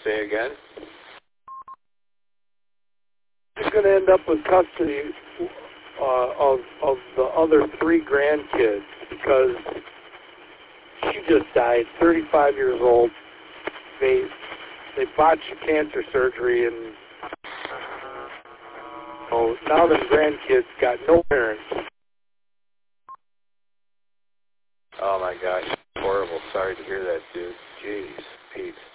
Say again? She's going to end up with custody of the other 3 grandkids because she just died, 35 years old. They botched cancer surgery, and now the grandkids got no parents. Oh my gosh, horrible. Sorry to hear that, dude. Jeez, Pete.